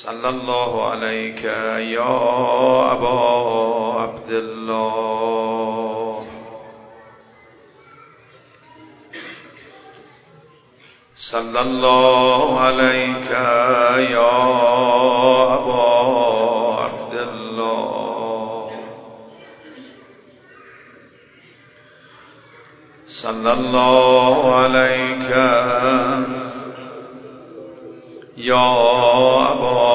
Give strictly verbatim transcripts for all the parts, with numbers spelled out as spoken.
صلی الله علیک یا ابا عبدالله صلی الله علیک یا ابا عبدالله صلی الله علیک یا ابا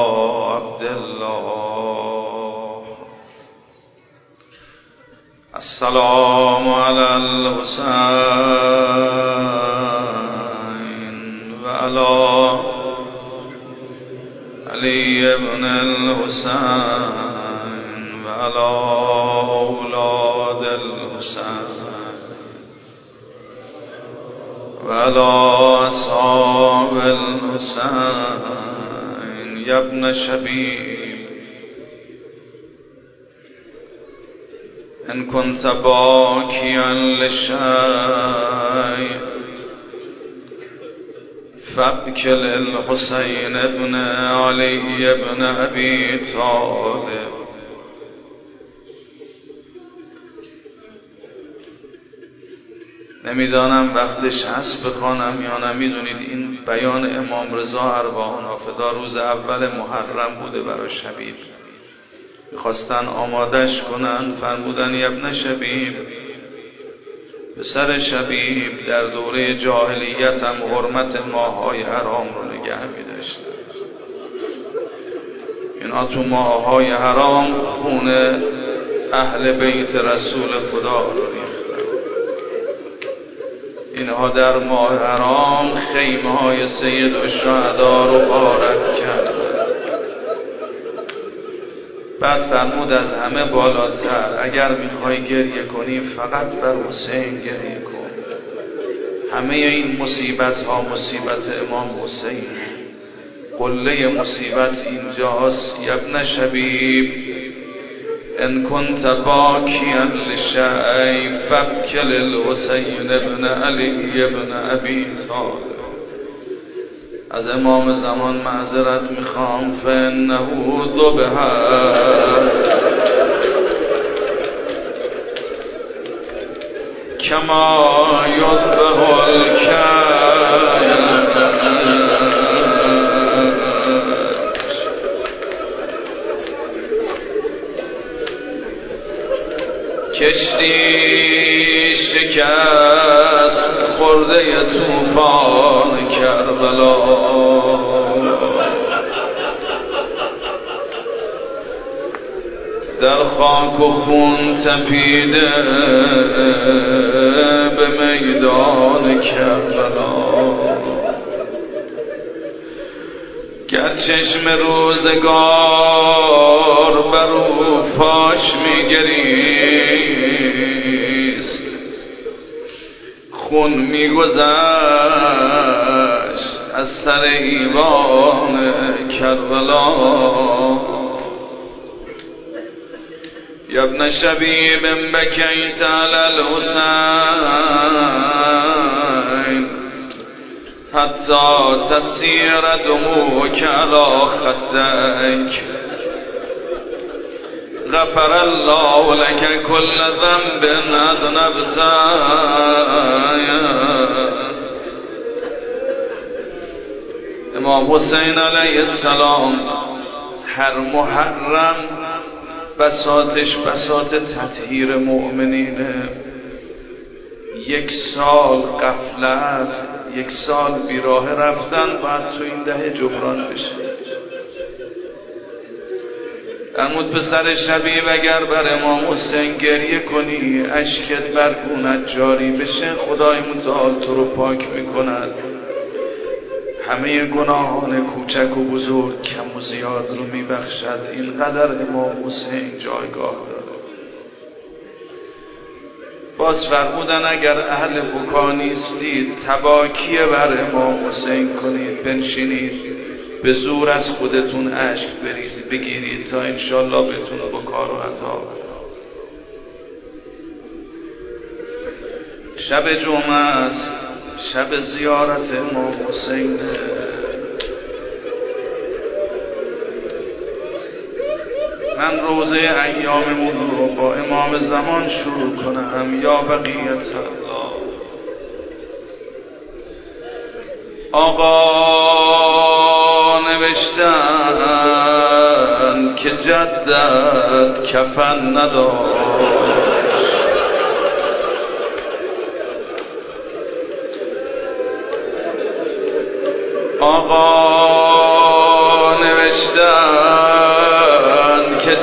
عبدالله السلام علی الحسین و علی علی ابن الحسین و علی اولاد الحسین و علی اصحاب الحسین یا ابن شبیب ان كنت باكيا للشيء فابك للحسين ابن علي ابن ابي طالب. نمیدانم وقتش هست بخوانم یا نمیدونید. این بیان امام رضا ارواح نافدا روز اول محرم بوده برای شبیب. میخواستن آمادش کنن، فرمودن ابن شبیب، پسر شبیب در دوره جاهلیت هم حرمت ماهای حرام رو نگه می‌داشتن. اینا تو ماهای حرام خون اهل بیت رسول خدا رو ریختن. اینها در ماه حرام خیمه های سید الشهدا رو غارت کرد. بعد فرمود از همه بالاتر اگر میخوای گریه کنی فقط بر حسین گریه کن. همه این مصیبت ها مصیبت امام حسین. قله مصیبت اینجاست. ابن شبیب ان كنت باكيا للشيء فابك للحسين ابن علي ابن ابي طالب. از امام زمان معذرت میخوام فانه ذبح کما یذبح الکبش. کشتی شکست خورده طوفان کربلا. در خاک و خون تپیده به میدان کربلا. گر چشم روزگار بر او فاش میگریست، خون میگذشت از سر ایوان کربلا. یا ابن شبیب بکیت علی الحسین حتی تسیر دموعک علی خدک. غفر الله لك كل ذنب اذنبته. امام حسین علیه السلام هر محرم بساطش بساط تطهیر مؤمنینه. یک سال غفلت، یک سال بیراه رفتن باید تو این دهه جبران بشه. فرمود پسر شبیب اگر بر امام حسین گریه کنی اشکت بر گونت جاری بشه، خدای متعال تو رو پاک میکند. همه گناهان کوچک و بزرگ کم و زیاد رو میبخشد. اینقدر امام حسین جایگاه داره. باز فرمودن اگر اهل بکا نیستید تباکیه بر امام حسین کنید، بنشینید به زور از خودتون اشک بریزید بگیرید تا انشالله بهتون بکا رو عطا. شب جمعه است، شب زیارت امام حسین. من روزه ایاممون رو با امام زمان شروع کنم. یا بقیت الله. آقا نوشتن که جدت کفن نداشت، آقا نوشتن که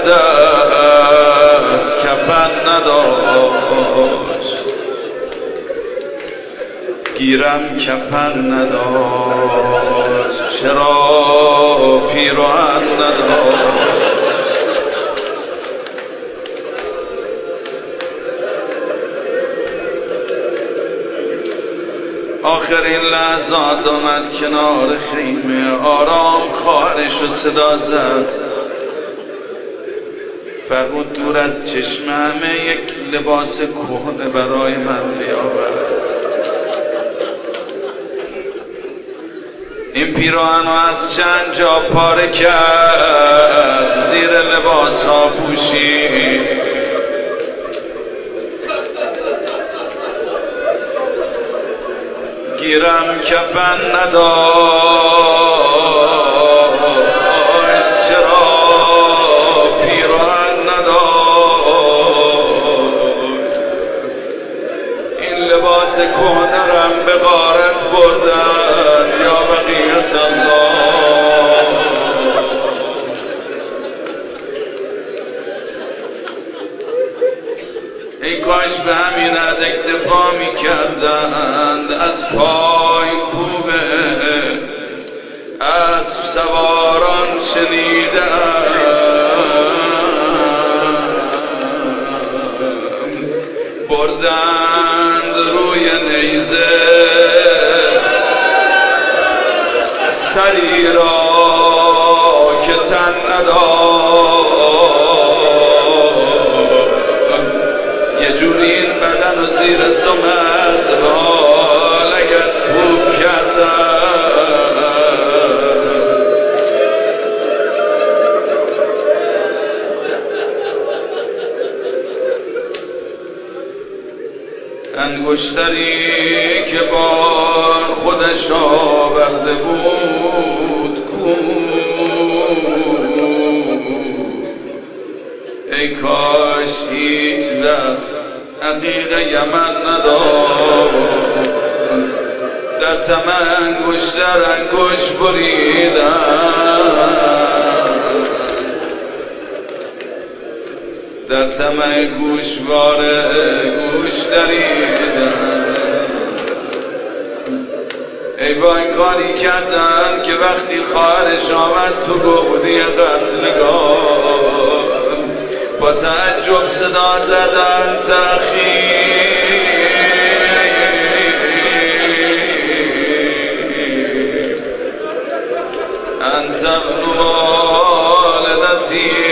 جدت کفن نداشت، گیرم کفن نداشت، چرا پیراهن نداشت. آخرین لحظات آمد کنار خیمه، آرام خواهرش رو صدا زد، فرمود دور از چشم همه یک لباس کهنه برای من بیاور. این پیراهن رو از چند جا پاره کرد، زیر لباس ها پوشید، گیرم کفن نداشت، چرا پیراهن نداشت. این لباس کهنه رم به غارت بردن. یا بقیت الله. ای کاش به همین حد اکتفا می کردند. از پای کوبه اسب سواران شنیدم، بردند روی نیزه سری را که تن نداشت، یه جوری این بدن و زیر سمت را لگت خوب کردن. انگشتری که بار خودش آورده بود کو، ای کاش هیچ وقت عقیق یمن نداشت. در طمع انگشتر انگشت بریدن، در طمع گوشواره گوش دریدن. ای وای کاری کردن که وقتی خواهرش آمد تو گودی قتلگاه، با تعجب صدا زدن تأخیر، انت والدتی